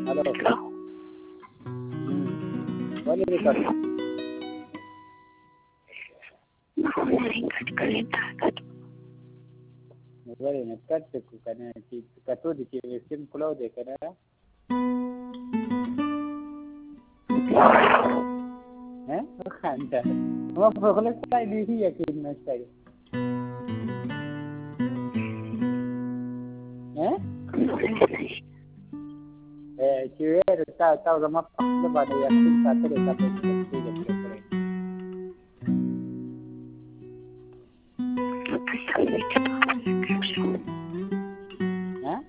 Hello. बोल record. बरे ना कट करने की कतो दिखे सिंपल हो देखा ना हैं वो खानदार वो प्रोग्रेस का नहीं यकीन न चाहिए हैं cewek tahu sama lu pada yakin satu deh tapi itu jadi keren. Hah?